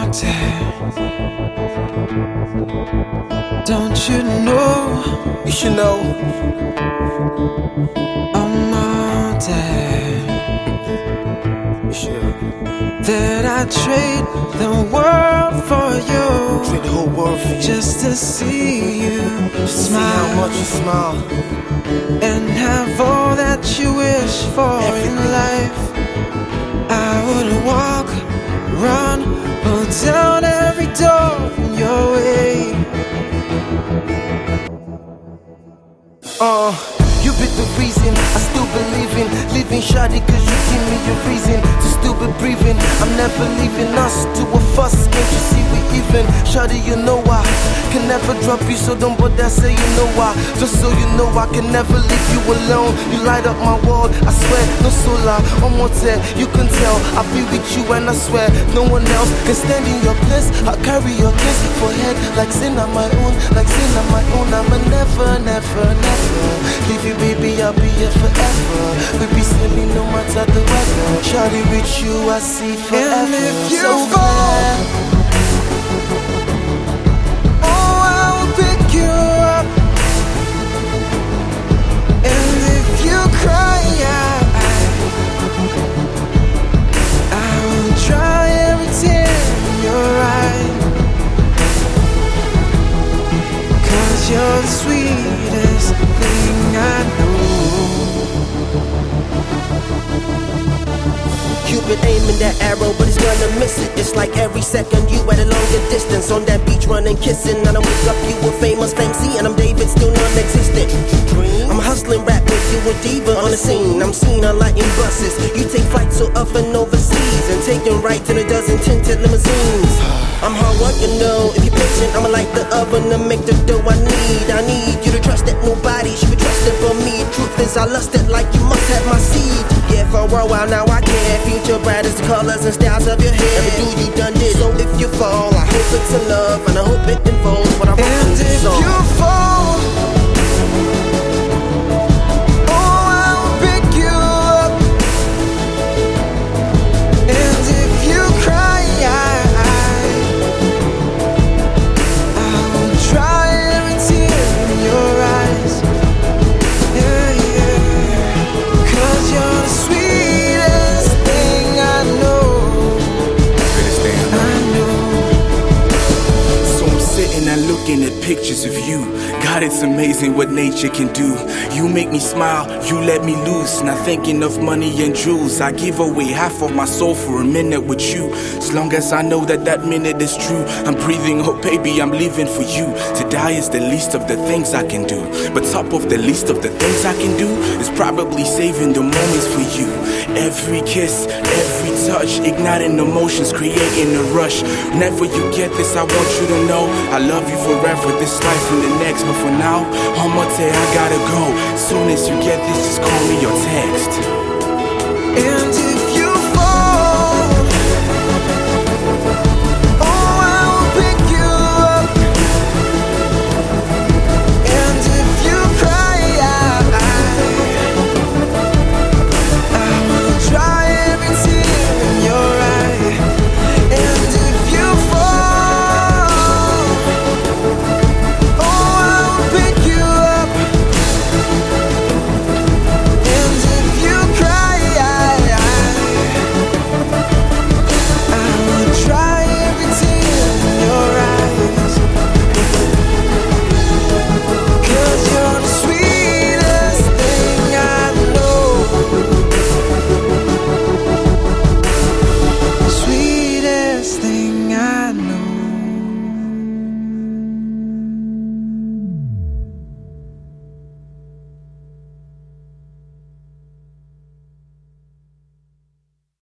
Don't you know? You should know. I'm all dead. You should. That I trade the world for you. Trade the whole world for you. Just to see you smile. See how much you smile. And have all that you wish for in life. I would walk, run, pull down every door in your way. You be the reason I still believe in living, shawty, cause you give me a reason to still be breathing. I'm never leaving us to a fuss, can't you see we even? Shawty, you know I can never drop you, so don't bother say you know why. Just so you know I can never leave you alone. You light up my world, I swear, no solar, one more time, you can tell I'll be with you and I swear no one else can stand in your place. I'll carry your kiss for head like sin on my own, like sin on my own. I'ma never, never, never leave you, baby, I'll be here forever. We be sailing no matter the weather. Shawty, with you I see forever. And if you so fall, oh, I will pick you up. And if you cry, I will dry every tear in your eye. 'Cause you're the sweetest thing I know. Cupid aiming that arrow, but he's gonna miss it. It's like every second you at a longer distance. On that beach running, kissing. And I wake up, you a famous fancy, and I'm David, still non-existent. I'm hustling rap with you a diva on the scene. I'm seen a lot in buses. You take flights so up and overseas, and taking right to a dozen tinted limousines. I'm hard working, though. If you're patient, I'ma light the oven to make the dough I need. I need you to trust that nobody should be trusted but me. Truth is, I lust it like you must have my seed. Yeah, for a while now I care. Future bright as the colors and styles of your hair. Every dude you done did. So if you fall, I hope it's a love, and I hope it involves what I wrote in And this if song. you fall, oh, I will pick you up. And if you cry, I will dry every tear in your eyes. Yeah, yeah. 'Cause you're the sweetest thing I know. I know. So I'm sitting and looking at pictures of you. God, it's amazing what nature can do. You make me smile, you let me loose. Not thinking of money and jewels. I give away half of my soul for a minute with you. As long as I know that that minute is true, I'm breathing, oh baby, I'm living for you. To die is the least of the things I can do. But top of the list of the things I can do is probably saving the moments for you. Every kiss, every touch, igniting emotions, creating a rush. Whenever you get this, I want you to know I love you forever, this life and the next. But for now, I'ma say I gotta go. Soon as you get this, just call me or text. And